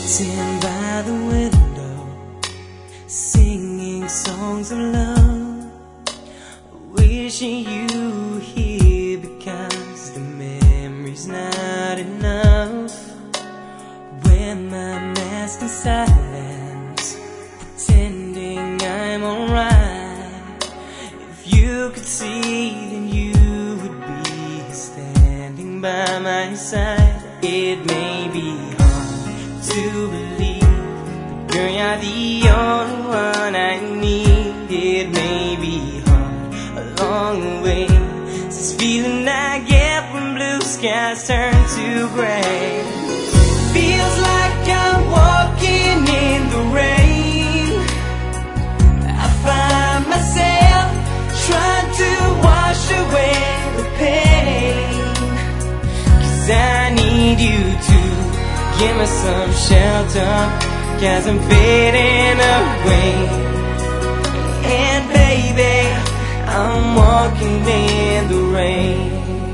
sitting by the window, singing songs of love, wishing you were here because the memory's not enough. Wear my mask in silence, pretending I'm alright. If you could see, then you would be standing by my side. It may be hard to believe, but girl, you're the only one I need. It may be hard along the way, this feeling I get when blue skies turn to gray. Feels like I'm walking in the rain. I find myself trying to wash away the pain, 'cause I need you to give me some shelter, 'cause I'm fading away. And baby, I'm walking in the rain.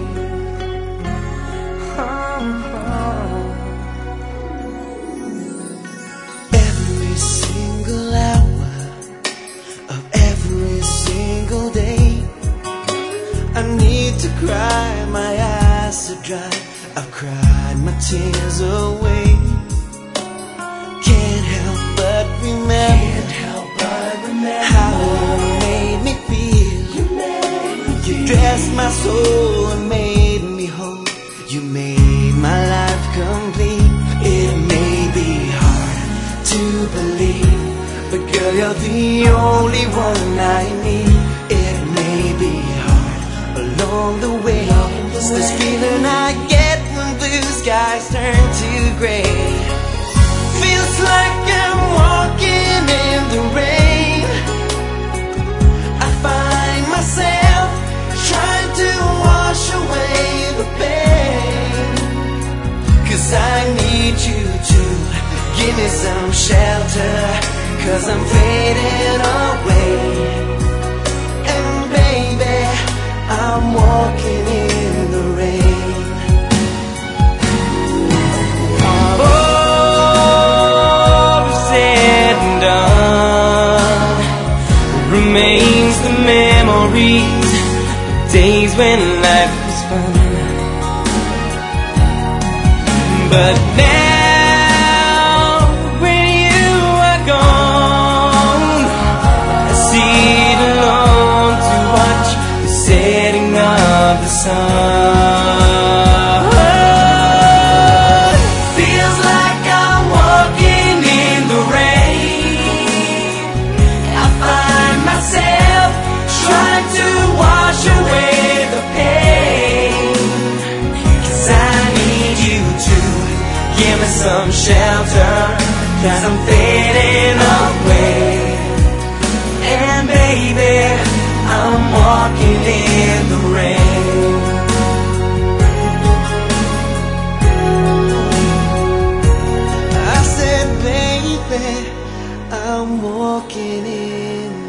Every single hour of every single day, I need to cry, my eyes are dry, I've cried my tears away. Can't help but remember how you made me feel. You dressed my soul and made me whole. You made my life complete. It may be hard to believe, but girl, you're the only one I need. It may be hard along the way, it's this feeling I get when blue skies turn to gray. Feels like I'm walking in the rain. I find myself trying to wash away the pain, 'cause I need you to give me some shelter, 'cause I'm fading away. And baby, I'm walking in the rain. All said and done, remains the memories, the days when life was fun. But now, when you are gone, I sit alone to watch the setting of the sun. Feels like I'm walking in the rain. I find myself trying to wash away the pain, 'cause I need you to give me some shelter, 'cause I'm fading away. And baby, I'm walking in the rain. I said, baby, I'm walking in